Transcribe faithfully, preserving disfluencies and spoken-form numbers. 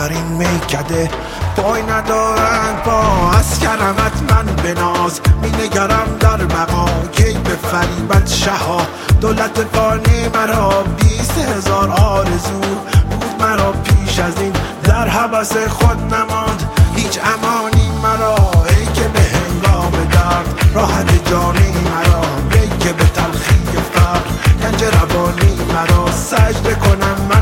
در این میکده پای ندارند با از کرمت من بناز می نگرم در بقا کی به فریبت شها دولت فانی مرا بیست هزار آرزو بود مرا پیش از این در هوس خود نماند هیچ امانی مرا ای که به هنگام درد راحت جانی مرا ای که به تلخی فقر گنج روانی مرا سجده کنم من